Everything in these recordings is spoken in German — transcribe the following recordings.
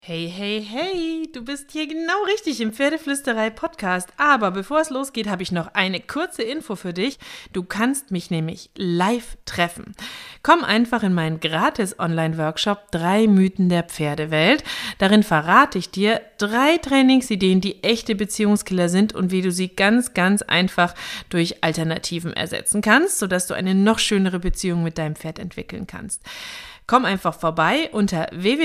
Hey, hey, hey, du bist hier genau richtig im Pferdeflüsterei-Podcast. Aber bevor es losgeht, habe ich noch eine kurze Info für dich. Du kannst mich nämlich live treffen. Komm einfach in meinen gratis Online-Workshop 3 Mythen der Pferdewelt. Darin verrate ich dir 3 Trainingsideen, die echte Beziehungskiller sind und wie du sie ganz, ganz einfach durch Alternativen ersetzen kannst, sodass du eine noch schönere Beziehung mit deinem Pferd entwickeln kannst. Komm einfach vorbei unter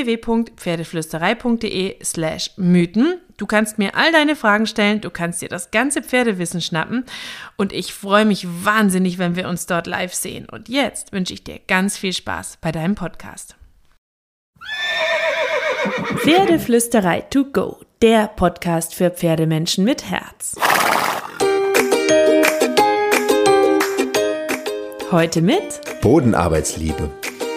www.pferdeflüsterei.de/Mythen. Du kannst mir all deine Fragen stellen, du kannst dir das ganze Pferdewissen schnappen und ich freue mich wahnsinnig, wenn wir uns dort live sehen. Und jetzt wünsche ich dir ganz viel Spaß bei deinem Podcast. Pferdeflüsterei to go, der Podcast für Pferdemenschen mit Herz. Heute mit Bodenarbeitsliebe.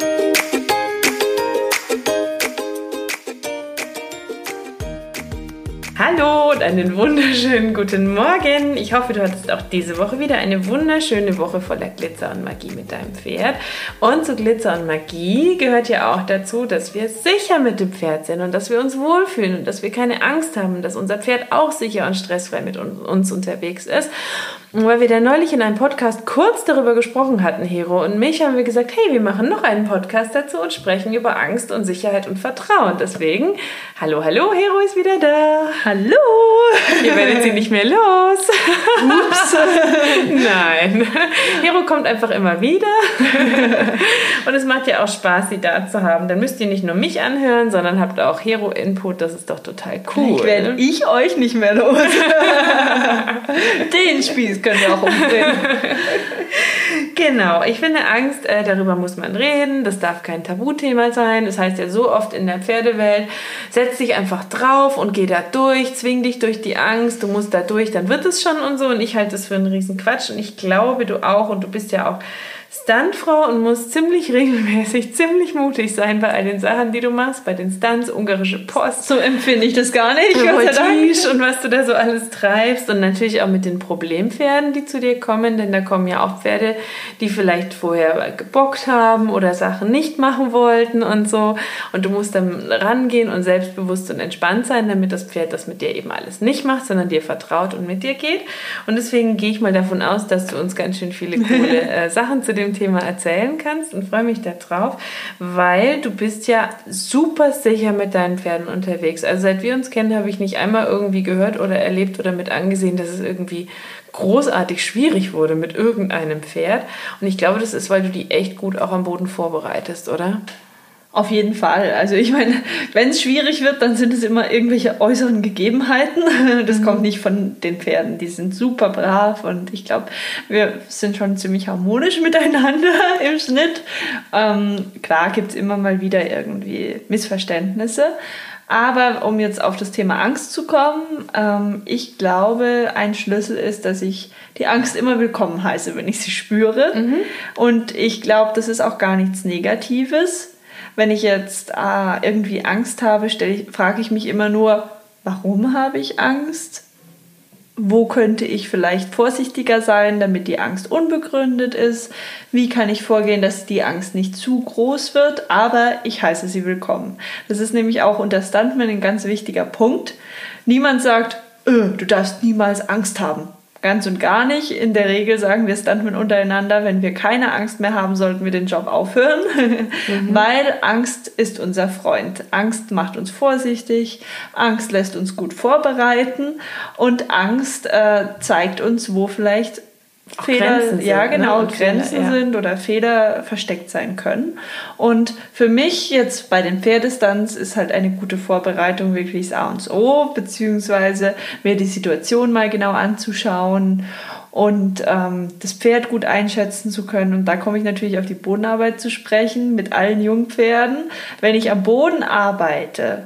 Hallo und einen wunderschönen guten Morgen. Ich hoffe, du hattest auch diese Woche wieder eine wunderschöne Woche voller Glitzer und Magie mit deinem Pferd. Und zu Glitzer und Magie gehört ja auch dazu, dass wir sicher mit dem Pferd sind und dass wir uns wohlfühlen und dass wir keine Angst haben, dass unser Pferd auch sicher und stressfrei mit uns unterwegs ist. Und weil wir da neulich in einem Podcast kurz darüber gesprochen hatten, Hero und mich, haben wir gesagt, hey, wir machen noch einen Podcast dazu und sprechen über Angst und Sicherheit und Vertrauen. Deswegen, hallo, Hero ist wieder da. Hallo! Ihr werdet sie nicht mehr los. Ups. Nein. Hero kommt einfach immer wieder. Und es macht ja auch Spaß, sie da zu haben. Dann müsst ihr nicht nur mich anhören, sondern habt auch Hero-Input. Das ist doch total cool. Ich werde ich euch nicht mehr los. Den Spieß könnt ihr auch umdrehen. Genau, ich finde Angst, darüber muss man reden, das darf kein Tabuthema sein, das heißt ja so oft in der Pferdewelt, setz dich einfach drauf und geh da durch, zwing dich durch die Angst, du musst da durch, dann wird es schon und so und ich halte das für einen riesen Quatsch und ich glaube, du auch und du bist ja auch Stuntfrau und musst ziemlich regelmäßig, ziemlich mutig sein bei all den Sachen, die du machst, bei den Stunts, ungarische Post. So empfinde ich das gar nicht. Und was du da so alles treibst und natürlich auch mit den Problempferden, die zu dir kommen, denn da kommen ja auch Pferde, die vielleicht vorher gebockt haben oder Sachen nicht machen wollten und so und du musst dann rangehen und selbstbewusst und entspannt sein, damit das Pferd das mit dir eben alles nicht macht, sondern dir vertraut und mit dir geht und deswegen gehe ich mal davon aus, dass du uns ganz schön viele coole Sachen zu dem Thema erzählen kannst und freue mich darauf, weil du bist ja super sicher mit deinen Pferden unterwegs. Also seit wir uns kennen, habe ich nicht einmal irgendwie gehört oder erlebt oder mit angesehen, dass es irgendwie großartig schwierig wurde mit irgendeinem Pferd. Und ich glaube, das ist, weil du die echt gut auch am Boden vorbereitest, oder? Auf jeden Fall. Also ich meine, wenn es schwierig wird, dann sind es immer irgendwelche äußeren Gegebenheiten. Das kommt nicht von den Pferden. Die sind super brav und ich glaube, wir sind schon ziemlich harmonisch miteinander im Schnitt. Klar gibt es immer mal wieder irgendwie Missverständnisse. Aber um jetzt auf das Thema Angst zu kommen, ich glaube, ein Schlüssel ist, dass ich die Angst immer willkommen heiße, wenn ich sie spüre. Und ich glaube, das ist auch gar nichts Negatives. Wenn ich jetzt irgendwie Angst habe, frage ich mich immer nur, warum habe ich Angst? Wo könnte ich vielleicht vorsichtiger sein, damit die Angst unbegründet ist? Wie kann ich vorgehen, dass die Angst nicht zu groß wird, aber ich heiße sie willkommen? Das ist nämlich auch unter Stuntmen ein ganz wichtiger Punkt. Niemand sagt, du darfst niemals Angst haben. Ganz und gar nicht. In der Regel sagen wir Stuntmen untereinander, wenn wir keine Angst mehr haben, sollten wir den Job aufhören, weil Angst ist unser Freund. Angst macht uns vorsichtig, Angst lässt uns gut vorbereiten und Angst zeigt uns, wo vielleicht Fehler, Grenzen sind oder Fehler versteckt sein können. Und für mich jetzt bei den Pferdestunts ist halt eine gute Vorbereitung wirklich das A und O, beziehungsweise mir die Situation mal genau anzuschauen und das Pferd gut einschätzen zu können. Und da komme ich natürlich auf die Bodenarbeit zu sprechen mit allen Jungpferden. Wenn ich am Boden arbeite,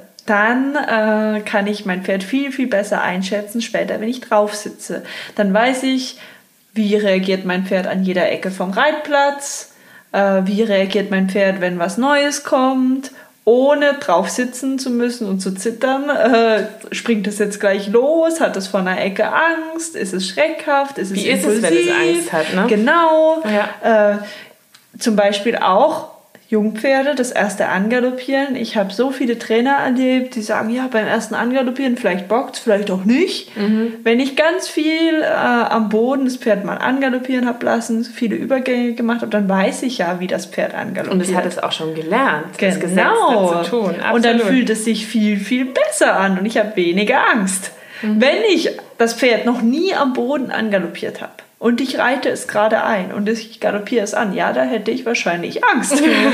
dann kann ich mein Pferd viel, viel besser einschätzen später, wenn ich drauf sitze. Dann weiß ich, wie reagiert mein Pferd an jeder Ecke vom Reitplatz? Wie reagiert mein Pferd, wenn was Neues kommt? Ohne drauf sitzen zu müssen und zu zittern. Springt es jetzt gleich los? Hat es vor einer Ecke Angst? Ist es schreckhaft? Ist es impulsiv? Wie ist es, wenn es Angst hat, ne? Genau. Ja. Zum Beispiel auch Jungpferde, das erste Angaloppieren. Ich habe so viele Trainer erlebt, die sagen, ja, beim ersten Angaloppieren vielleicht bockt es, vielleicht auch nicht. Wenn ich ganz viel am Boden das Pferd mal angaloppieren habe lassen, viele Übergänge gemacht habe, dann weiß ich ja, wie das Pferd angaloppiert. Und es hat es auch schon gelernt, das Gesetz genau zu tun. Absolut. Und dann fühlt es sich viel, viel besser an und ich habe weniger Angst. Wenn ich das Pferd noch nie am Boden angaloppiert habe, und ich reite es gerade ein und ich galoppiere es an. Ja, da hätte ich wahrscheinlich Angst. Zu Recht.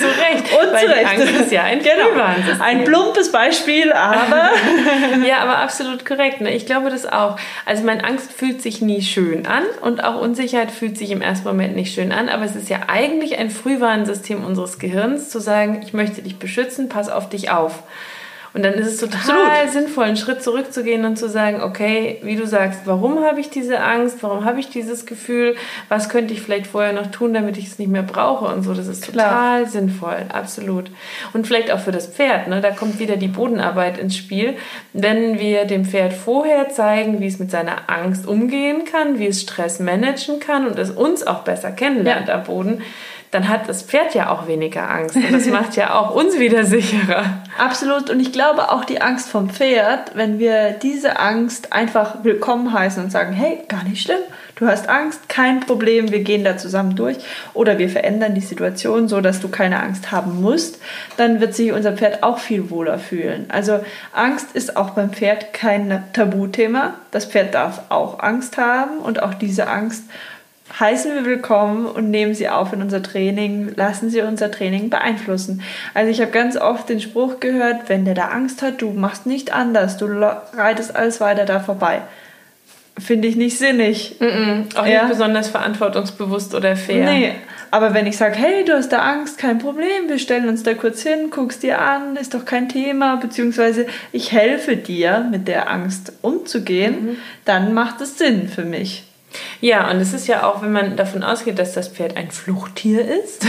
Und weil zu Recht. Die Angst ist ja ein Frühwarnsystem. Ein plumpes Beispiel, aber... Ja, aber absolut korrekt. Ne? Ich glaube das auch. Also meine Angst fühlt sich nie schön an und auch Unsicherheit fühlt sich im ersten Moment nicht schön an. Aber es ist ja eigentlich ein Frühwarnsystem unseres Gehirns, zu sagen, ich möchte dich beschützen, pass auf dich auf. Und dann ist es total sinnvoll, einen Schritt zurückzugehen und zu sagen, okay, wie du sagst, warum habe ich diese Angst, warum habe ich dieses Gefühl, was könnte ich vielleicht vorher noch tun, damit ich es nicht mehr brauche und so. Das ist total sinnvoll, absolut. Und vielleicht auch für das Pferd, ne? Da kommt wieder die Bodenarbeit ins Spiel. Wenn wir dem Pferd vorher zeigen, wie es mit seiner Angst umgehen kann, wie es Stress managen kann und es uns auch besser kennenlernt am Boden, dann hat das Pferd ja auch weniger Angst. Und das macht ja auch uns wieder sicherer. Absolut. Und ich glaube auch die Angst vom Pferd, wenn wir diese Angst einfach willkommen heißen und sagen, hey, gar nicht schlimm, du hast Angst, kein Problem, wir gehen da zusammen durch. Oder wir verändern die Situation so, dass du keine Angst haben musst, dann wird sich unser Pferd auch viel wohler fühlen. Also Angst ist auch beim Pferd kein Tabuthema. Das Pferd darf auch Angst haben und auch diese Angst heißen wir willkommen und nehmen sie auf in unser Training, lassen sie unser Training beeinflussen. Also ich habe ganz oft den Spruch gehört, wenn der da Angst hat, du machst nicht anders, du reitest alles weiter da vorbei. Finde ich nicht sinnig. Auch nicht besonders verantwortungsbewusst oder fair. Nee, aber wenn ich sage, hey, du hast da Angst, kein Problem, wir stellen uns da kurz hin, guckst dir an, ist doch kein Thema, beziehungsweise ich helfe dir, mit der Angst umzugehen, dann macht es Sinn für mich. Ja, und es ist ja auch, wenn man davon ausgeht, dass das Pferd ein Fluchttier ist,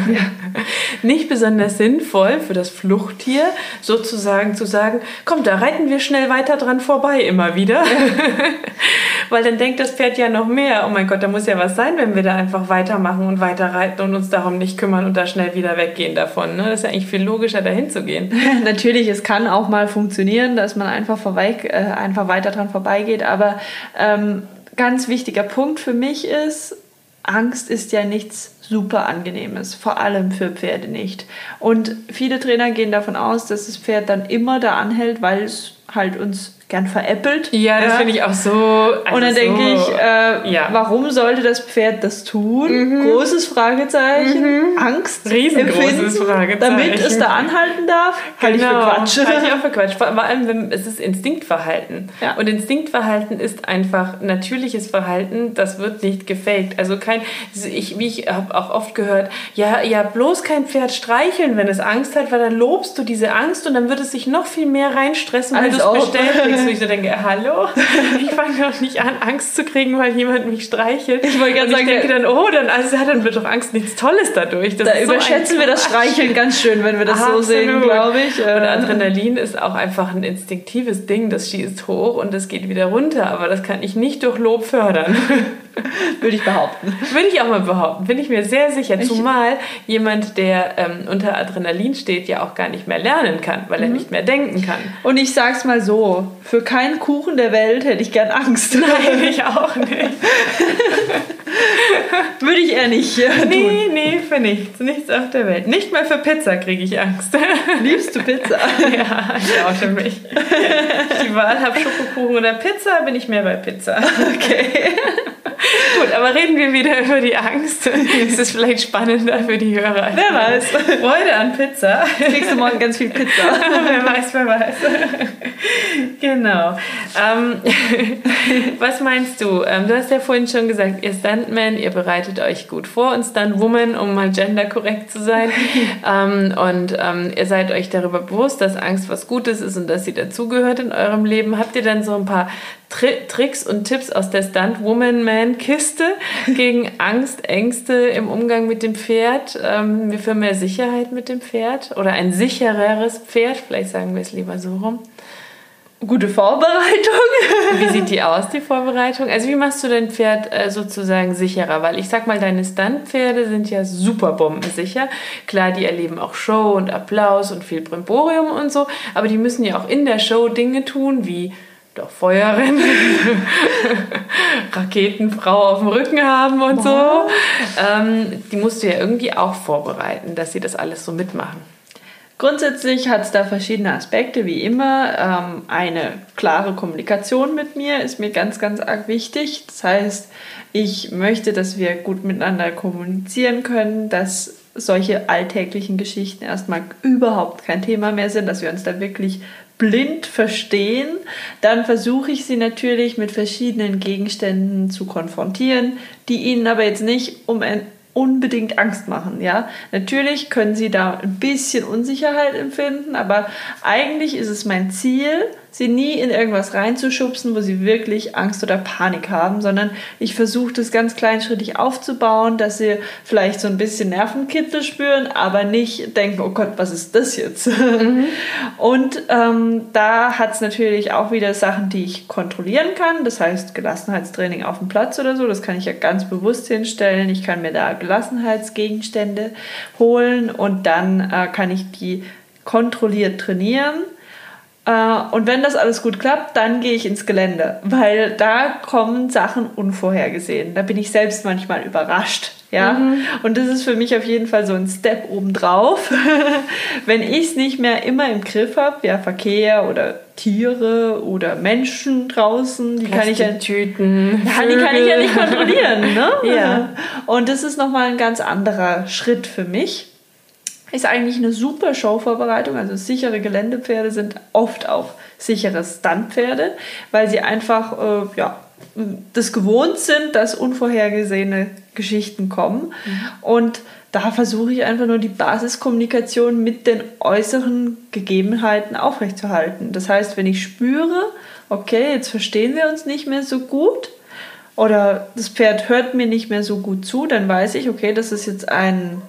nicht besonders sinnvoll für das Fluchttier, sozusagen zu sagen, komm, da reiten wir schnell weiter dran vorbei immer wieder. Weil dann denkt das Pferd ja noch mehr, oh mein Gott, da muss ja was sein, wenn wir da einfach weitermachen und weiter reiten und uns darum nicht kümmern und da schnell wieder weggehen davon. Ne? Das ist ja eigentlich viel logischer, dahin zu gehen. Natürlich, es kann auch mal funktionieren, dass man einfach weiter dran vorbeigeht, aber ganz wichtiger Punkt für mich ist, Angst ist ja nichts super Angenehmes, vor allem für Pferde nicht. Und viele Trainer gehen davon aus, dass das Pferd dann immer da anhält, weil es halt uns gern veräppelt. Ja, das finde ich auch so. Also und dann denke ich, warum sollte das Pferd das tun? Großes Fragezeichen. Angst. Riesengroßes Fragezeichen. Damit es da anhalten darf. Halte ich für Quatsch. Halte ich auch für Quatsch. Vor allem, es ist Instinktverhalten. Ja. Und Instinktverhalten ist einfach natürliches Verhalten, das wird nicht gefaked. Also ich habe auch oft gehört, ja, bloß kein Pferd streicheln, wenn es Angst hat, weil dann lobst du diese Angst und dann wird es sich noch viel mehr reinstressen, weil du es bestellt kriegst. Wo ich so denke, hallo? Ich fange doch nicht an, Angst zu kriegen, weil jemand mich streichelt. Ich wollte gerade sagen, denke dann, dann wird doch Angst nichts Tolles dadurch. Das da überschätzen wir das Streicheln ganz schön, wenn wir das so sehen, glaube ich. Und Adrenalin ist auch einfach ein instinktives Ding, das schießt hoch und das geht wieder runter, aber das kann ich nicht durch Lob fördern. Würde ich behaupten. Würde ich auch mal behaupten, bin ich mir sehr sicher. Zumal jemand, der unter Adrenalin steht, ja auch gar nicht mehr lernen kann, weil er nicht mehr denken kann. Und ich sag's mal so, für keinen Kuchen der Welt hätte ich gern Angst. Nein, ich auch nicht. Würde ich eher nicht tun. Nee, für nichts. Nichts auf der Welt. Nicht mal für Pizza kriege ich Angst. Liebst du Pizza? Ja, ich oute mich. Wenn ich die Wahl habe, Schokokuchen oder Pizza, bin ich mehr bei Pizza. Okay. Gut, aber reden wir wieder über die Angst. Es ist vielleicht spannender für die Hörer. Wer weiß. Freude an Pizza. Kriegst du morgen ganz viel Pizza. Wer weiß. Genau. Was meinst du? Du hast ja vorhin schon gesagt, ihr Stuntman, ihr bereitet euch gut vor und Stuntwoman, um mal genderkorrekt zu sein. Ihr seid euch darüber bewusst, dass Angst was Gutes ist und dass sie dazugehört in eurem Leben. Habt ihr dann so ein paar Tricks und Tipps aus der Stunt-Woman-Man-Kiste gegen Angst, Ängste im Umgang mit dem Pferd, für mehr Sicherheit mit dem Pferd oder ein sichereres Pferd? Vielleicht sagen wir es lieber so rum. Gute Vorbereitung. Wie sieht die aus, die Vorbereitung? Also wie machst du dein Pferd sozusagen sicherer? Weil ich sag mal, deine Stuntpferde sind ja super bombensicher. Klar, die erleben auch Show und Applaus und viel Brimborium und so, aber die müssen ja auch in der Show Dinge tun, wie doch Feuerrennen, Raketenfrau auf dem Rücken haben und so. Die musst du ja irgendwie auch vorbereiten, dass sie das alles so mitmachen. Grundsätzlich hat es da verschiedene Aspekte, wie immer. Eine klare Kommunikation mit mir ist mir ganz, ganz arg wichtig. Das heißt, ich möchte, dass wir gut miteinander kommunizieren können, dass solche alltäglichen Geschichten erstmal überhaupt kein Thema mehr sind, dass wir uns da wirklich blind verstehen. Dann versuche ich sie natürlich mit verschiedenen Gegenständen zu konfrontieren, die ihnen aber jetzt nicht unbedingt Angst machen, ja. Natürlich können sie da ein bisschen Unsicherheit empfinden, aber eigentlich ist es mein Ziel, sie nie in irgendwas reinzuschubsen, wo sie wirklich Angst oder Panik haben, sondern ich versuche das ganz kleinschrittig aufzubauen, dass sie vielleicht so ein bisschen Nervenkitzel spüren, aber nicht denken, oh Gott, was ist das jetzt? Und da hat es natürlich auch wieder Sachen, die ich kontrollieren kann, das heißt Gelassenheitstraining auf dem Platz oder so, das kann ich ja ganz bewusst hinstellen, ich kann mir da Gelassenheitsgegenstände holen und dann kann ich die kontrolliert trainieren. Und wenn das alles gut klappt, dann gehe ich ins Gelände, weil da kommen Sachen unvorhergesehen. Da bin ich selbst manchmal überrascht. Ja? Und das ist für mich auf jeden Fall so ein Step obendrauf. Wenn ich es nicht mehr immer im Griff habe, ja, Verkehr oder Tiere oder Menschen draußen, die kann ich ja Tüten, die kann ich ja nicht kontrollieren. Ne? Ja. Und das ist nochmal ein ganz anderer Schritt für mich. Ist eigentlich eine super Showvorbereitung. Also sichere Geländepferde sind oft auch sichere Stuntpferde, weil sie einfach das gewohnt sind, dass unvorhergesehene Geschichten kommen. Und da versuche ich einfach nur die Basiskommunikation mit den äußeren Gegebenheiten aufrechtzuerhalten. Das heißt, wenn ich spüre, okay, jetzt verstehen wir uns nicht mehr so gut oder das Pferd hört mir nicht mehr so gut zu, dann weiß ich, okay, das ist jetzt ein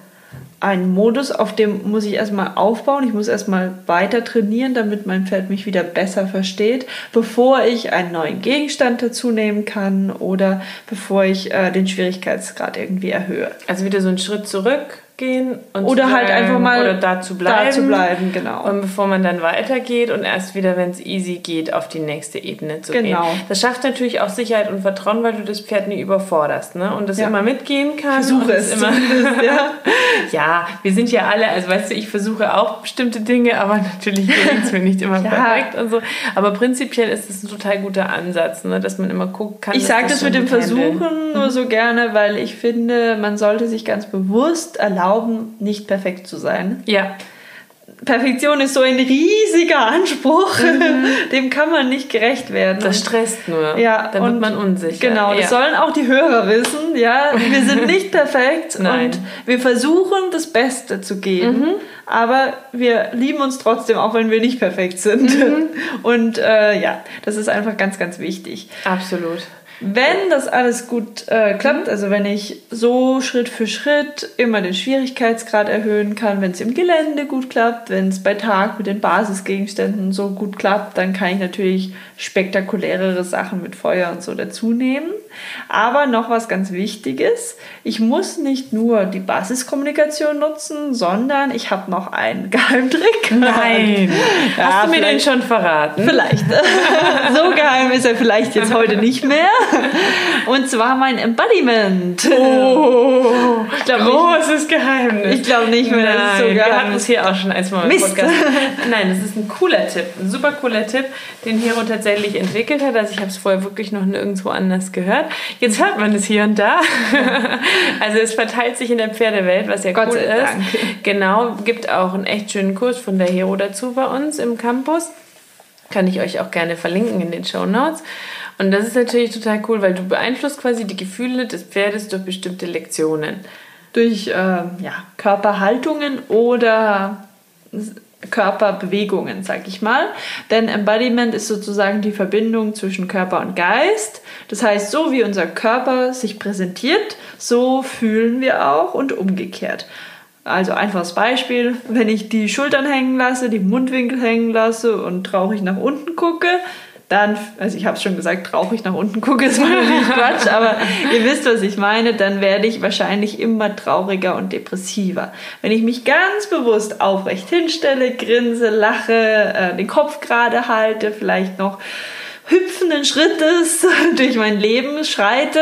Modus, auf dem muss ich erstmal aufbauen. Ich muss erstmal weiter trainieren, damit mein Pferd mich wieder besser versteht, bevor ich einen neuen Gegenstand dazu nehmen kann oder bevor ich den Schwierigkeitsgrad irgendwie erhöhe. Also wieder so einen Schritt zurückgehen und oder halt einfach mal oder da zu bleiben, genau. Und bevor man dann weitergeht und erst wieder, wenn es easy geht, auf die nächste Ebene zu gehen. Das schafft natürlich auch Sicherheit und Vertrauen, weil du das Pferd nie überforderst, ne? Und das immer mitgehen kann. Versuche es immer. Ja. Ja, wir sind ja alle, also weißt du, ich versuche auch bestimmte Dinge, aber natürlich gelingt es mir nicht immer perfekt und so. Aber prinzipiell ist es ein total guter Ansatz, ne? Dass man immer guckt, kann ich sage das mit dem Versuchen nur so gerne, weil ich finde, man sollte sich ganz bewusst erlauben, nicht perfekt zu sein. Ja. Perfektion ist so ein riesiger Anspruch, dem kann man nicht gerecht werden. Das stresst nur, ja, dann wird man unsicher. Genau, das sollen auch die Hörer wissen, ja, wir sind nicht perfekt und wir versuchen das Beste zu geben, aber wir lieben uns trotzdem, auch wenn wir nicht perfekt sind. Und das ist einfach ganz, ganz wichtig. Absolut. Wenn das alles gut klappt, also wenn ich so Schritt für Schritt immer den Schwierigkeitsgrad erhöhen kann, wenn es im Gelände gut klappt, wenn es bei Tag mit den Basisgegenständen so gut klappt, dann kann ich natürlich spektakulärere Sachen mit Feuer und so dazu nehmen. Aber noch was ganz Wichtiges, ich muss nicht nur die Basiskommunikation nutzen, sondern ich habe noch einen Geheimtrick. Nein! Hast du mir den schon verraten? Vielleicht. So geheim ist er vielleicht jetzt heute nicht mehr. Und zwar mein Embodiment. Oh, großes Geheimnis. Ich glaube nicht mehr, dass es so geheim ist. Wir hatten es hier auch schon einmal im Podcast. Nein, das ist ein cooler Tipp, ein super cooler Tipp, den Hero tatsächlich entwickelt hat. Also ich habe es vorher wirklich noch nirgendwo anders gehört. Jetzt hört man es hier und da. Also es verteilt sich in der Pferdewelt, was ja Gott cool sei ist. Dank. Genau, gibt auch einen echt schönen Kurs von der Hero dazu bei uns im Campus. Kann ich euch auch gerne verlinken in den Shownotes. Und das ist natürlich total cool, weil du beeinflusst quasi die Gefühle des Pferdes durch bestimmte Lektionen. Durch Körperhaltungen oder Körperbewegungen, sag ich mal. Denn Embodiment ist sozusagen die Verbindung zwischen Körper und Geist. Das heißt, so wie unser Körper sich präsentiert, so fühlen wir auch und umgekehrt. Also einfaches Beispiel, wenn ich die Schultern hängen lasse, die Mundwinkel hängen lasse und traurig nach unten gucke, dann, also ich habe es schon gesagt, traurig nach unten gucke, ist natürlich Quatsch, aber ihr wisst, was ich meine, dann werde ich wahrscheinlich immer trauriger und depressiver. Wenn ich mich ganz bewusst aufrecht hinstelle, grinse, lache, den Kopf gerade halte, vielleicht noch hüpfenden Schrittes durch mein Leben schreite,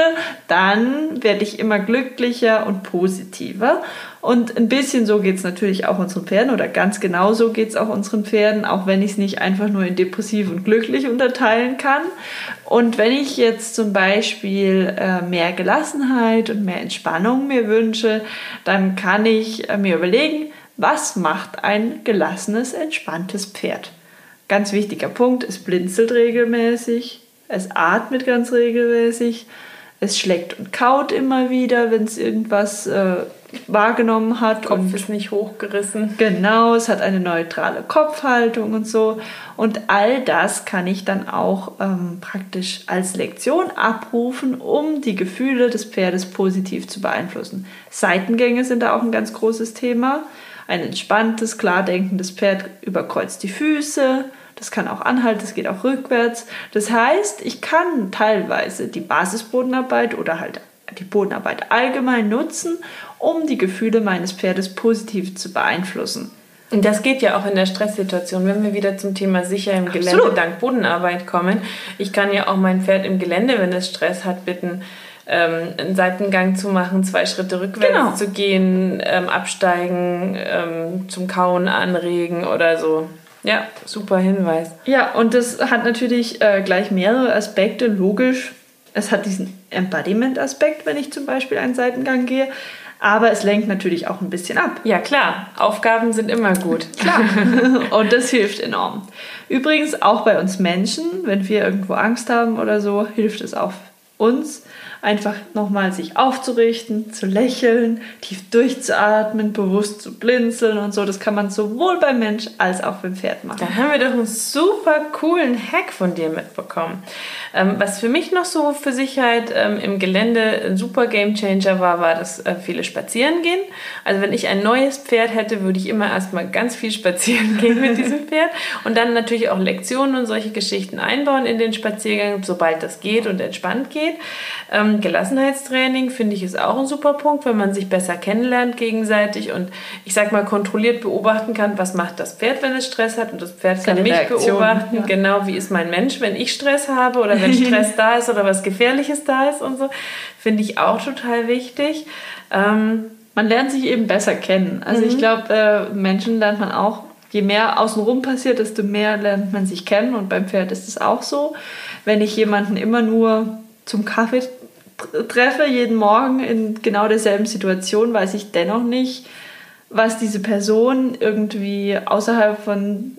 dann werde ich immer glücklicher und positiver. Und ein bisschen so geht es natürlich auch unseren Pferden oder ganz genau so geht es auch unseren Pferden, auch wenn ich es nicht einfach nur in depressiv und glücklich unterteilen kann. Und wenn ich jetzt zum Beispiel mehr Gelassenheit und mehr Entspannung mir wünsche, dann kann ich mir überlegen, was macht ein gelassenes, entspanntes Pferd? Ganz wichtiger Punkt, es blinzelt regelmäßig, es atmet ganz regelmäßig, es schlägt und kaut immer wieder, wenn es irgendwas wahrgenommen hat. Der Kopf ist nicht hochgerissen. Genau, es hat eine neutrale Kopfhaltung und so. Und all das kann ich dann auch praktisch als Lektion abrufen, um die Gefühle des Pferdes positiv zu beeinflussen. Seitengänge sind da auch ein ganz großes Thema. Ein entspanntes, klar denkendes Pferd überkreuzt die Füße. Das kann auch anhalten, das geht auch rückwärts. Das heißt, ich kann teilweise die Basisbodenarbeit oder halt die Bodenarbeit allgemein nutzen, um die Gefühle meines Pferdes positiv zu beeinflussen. Und das geht ja auch in der Stresssituation, wenn wir wieder zum Thema sicher im Gelände dank Bodenarbeit kommen. Ich kann ja auch mein Pferd im Gelände, wenn es Stress hat, bitten, einen Seitengang zu machen, 2 Schritte rückwärts zu gehen, absteigen, zum Kauen anregen oder so. Ja, super Hinweis. Ja, und das hat natürlich gleich mehrere Aspekte, logisch. Es hat diesen Embodiment-Aspekt, wenn ich zum Beispiel einen Seitengang gehe, aber es lenkt natürlich auch ein bisschen ab. Ja, klar. Aufgaben sind immer gut. Klar. Und das hilft enorm. Übrigens auch bei uns Menschen, wenn wir irgendwo Angst haben oder so, hilft es auch uns, einfach nochmal sich aufzurichten, zu lächeln, tief durchzuatmen, bewusst zu blinzeln und so. Das kann man sowohl beim Mensch als auch beim Pferd machen. Dann haben wir doch einen super coolen Hack von dir mitbekommen. Was für mich noch so für Sicherheit im Gelände ein super Gamechanger war das viele spazieren gehen. Also wenn ich ein neues Pferd hätte, würde ich immer erstmal ganz viel spazieren gehen mit diesem Pferd und dann natürlich auch Lektionen und solche Geschichten einbauen in den Spaziergang, sobald das geht und entspannt geht. Gelassenheitstraining finde ich ist auch ein super Punkt, wenn man sich besser kennenlernt gegenseitig und ich sag mal kontrolliert beobachten kann, was macht das Pferd, wenn es Stress hat und das Pferd kann mich beobachten, genau wie ist mein Mensch, wenn ich Stress habe oder wenn Stress da ist oder was Gefährliches da ist und so, finde ich auch total wichtig. Man lernt sich eben besser kennen. Also ich glaube, Menschen lernt man auch, je mehr außenrum passiert, desto mehr lernt man sich kennen und beim Pferd ist es auch so. Wenn ich jemanden immer nur zum Kaffee treffe, jeden Morgen in genau derselben Situation, weiß ich dennoch nicht, was diese Person irgendwie außerhalb von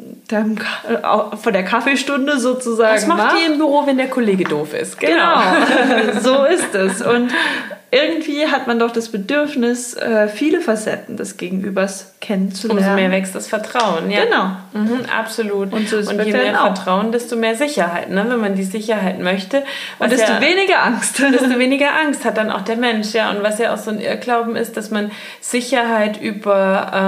der Kaffeestunde sozusagen macht. Was macht die im Büro, wenn der Kollege doof ist? Genau. So ist es. Und irgendwie hat man doch das Bedürfnis, viele Facetten des Gegenübers kennenzulernen. Umso mehr wächst das Vertrauen. Ja? Genau. Absolut. Und, so ist und je mehr Vertrauen, desto mehr Sicherheit. Ne? Wenn man die Sicherheit möchte. Und desto weniger Angst. Desto weniger Angst hat dann auch der Mensch. Ja? Und was ja auch so ein Irrglauben ist, dass man Sicherheit über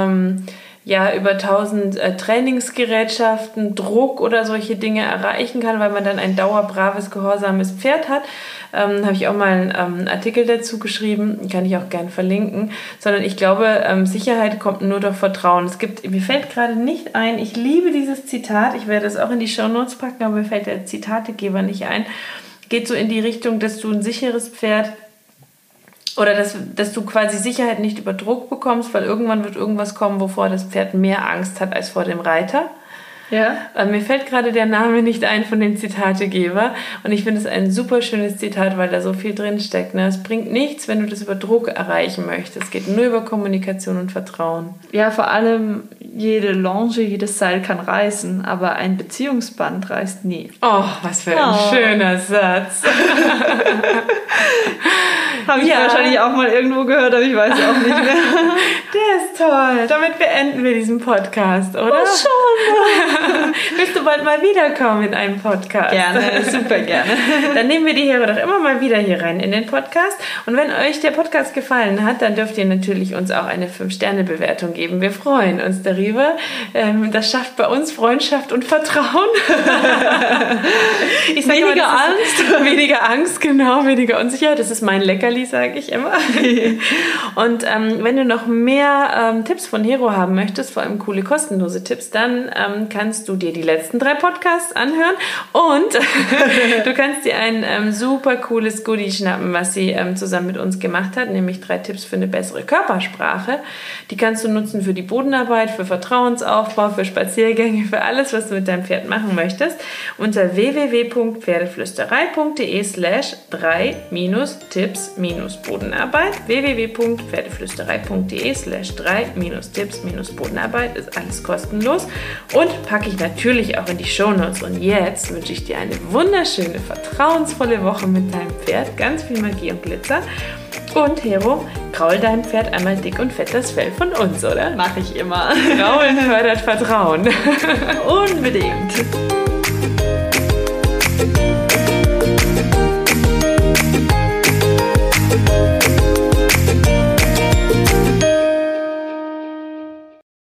1000 Trainingsgerätschaften, Druck oder solche Dinge erreichen kann, weil man dann ein dauerbraves, gehorsames Pferd hat. Habe ich auch mal einen Artikel dazu geschrieben, kann ich auch gern verlinken. Sondern ich glaube, Sicherheit kommt nur durch Vertrauen. Mir fällt gerade nicht ein, ich liebe dieses Zitat, ich werde es auch in die Shownotes packen, aber mir fällt der Zitategeber nicht ein. Geht so in die Richtung, dass du ein sicheres Pferd oder dass du quasi Sicherheit nicht über Druck bekommst, weil irgendwann wird irgendwas kommen, wovor das Pferd mehr Angst hat als vor dem Reiter. Ja. Mir fällt gerade der Name nicht ein von dem Zitategeber und ich finde es ein super schönes Zitat, weil da so viel drinsteckt. Ne? Es bringt nichts, wenn du das über Druck erreichen möchtest. Es geht nur über Kommunikation und Vertrauen. Ja, vor allem jede Longe, jedes Seil kann reißen, aber ein Beziehungsband reißt nie. Oh, was für ein schöner Satz. Habe ich wahrscheinlich auch mal irgendwo gehört, aber ich weiß auch nicht mehr. Der ist toll. Damit beenden wir diesen Podcast, oder? Oh, schon. Willst du bald mal wiederkommen in einen Podcast? Gerne, super gerne. Dann nehmen wir die Hero doch immer mal wieder hier rein in den Podcast. Und wenn euch der Podcast gefallen hat, dann dürft ihr natürlich uns auch eine 5-Sterne-Bewertung geben. Wir freuen uns darüber. Das schafft bei uns Freundschaft und Vertrauen. Weniger Angst. Weniger Angst, genau, weniger Unsicherheit. Das ist mein Leckerli, sage ich immer. Und wenn du noch mehr Tipps von Hero haben möchtest, vor allem coole kostenlose Tipps, dann kannst du dir die letzten 3 Podcasts anhören und du kannst dir ein super cooles Goodie schnappen, was sie zusammen mit uns gemacht hat, nämlich 3 Tipps für eine bessere Körpersprache. Die kannst du nutzen für die Bodenarbeit, für Vertrauensaufbau, für Spaziergänge, für alles, was du mit deinem Pferd machen möchtest. Unter www.pferdeflüsterei.de/3-Tipps-Bodenarbeit www.pferdeflüsterei.de/3-Tipps-Bodenarbeit ist alles kostenlos und packe ich natürlich auch in die Shownotes. Und jetzt wünsche ich dir eine wunderschöne, vertrauensvolle Woche mit deinem Pferd, ganz viel Magie und Glitzer. Und Hero, kraul deinem Pferd einmal dick und fett das Fell von uns, oder? Mache ich immer. Kraulen fördert Vertrauen. Unbedingt.